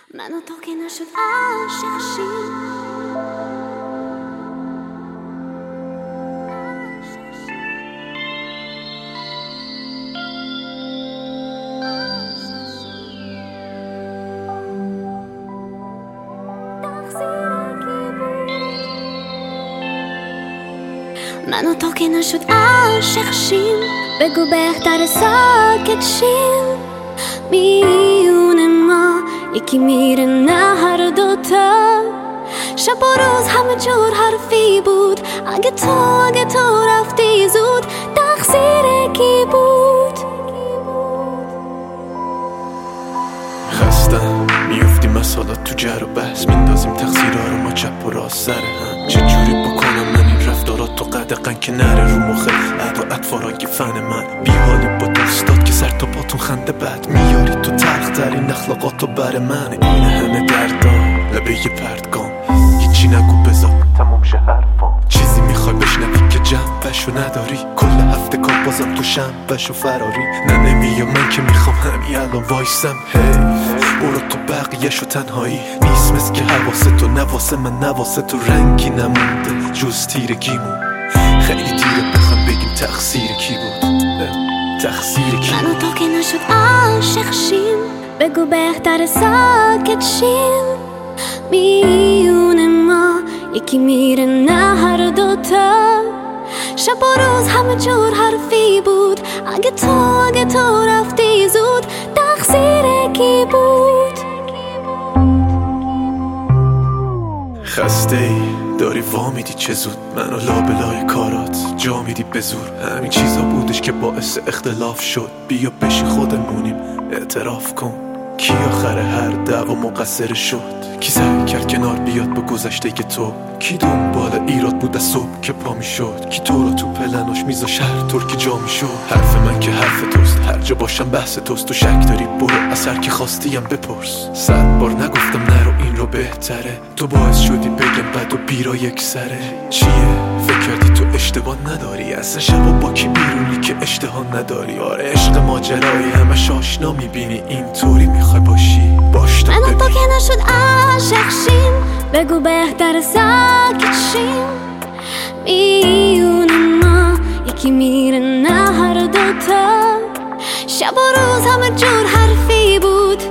من و تو که نشد عاشق شیم. من و تو که نشد عاشق شیم، بگو بهتر ساکت شیم. میون ما یکی میره نه هر دوتا، شب و روز همه جور حرفی بود. اگه تو رفتی زود، تقصیر کی بود؟ خستم میفتیم مسالات تو جر و بحث، میندازیم تقصیرها رو ما چپ و راست سر هم. چجوری بکنم من این رفتارات تو قدقن که نره رو مخه عد و اطفاران که فن من. بیحالی با دوستات که سر تا پاتون خنده بد میاری تو تلخ ترین اخلاقاتو بر من. این همه دردام لبه یه پرتگام، هیچی نگو بذار تموم شه حرفام. چیزی میخوای بشنوی که جنبشو نداری، کل هفته کار بازم تو شنبشو فراری. نه نمیام من که میخوام همین الان وایسم. برو تو بقیهشو تنهایی نیست مثل که حواسه تو نواسه من نواسه تو رنگی نمونده جز تیرگیمون. خیلی دیره بخوام بگیم تقصیر کی بود، تقصیر کی؟ من و تو که نشد عاشق شیم، بگو بهتر ساکت شیم. میون ما یکی میره نه هر دوتا، شب و روز همه جور حرفی بود. اگه تو رفتی زود، تقصیر کی بود؟ خسته ای داری وامیدی چه زود، منو لابلای کارات جا میدی به زور. همین چیزا بودش که باعث اختلاف شد، بیا بشی خودمونیم اعتراف کن. کی آخر هر دعوا مقصر شد؟ کی سعی کرد کنار بیاد با گذشته که تو؟ کی دنبال ایراد بود از صبح که پا میشد؟ کی تو رو تو پلناش میذاش هر طور که جا میشد؟ حرف من که حرف توست، هر جا باشم بحث توست. تو شک داری برو از هر کی خواستیم بپرس. 100 بار نگفتم نرو این رو بهتره، تو باعث شدی بگم بد و بیرا یک سره. چیه؟ فکر کردی تو اشتباه نداری؟ اصلا شبا با کی بیرونی که اشتها نداری؟ آره عشق ماجرایی همش آشنا میبینی، اینطوری میخوای باشی باش تو. من و تو که نشد عاشق شیم، بگو بهتر ساکت شیم. میون ما یکی میره نه هر دوتا، شب و روز همه جور حرفی بود.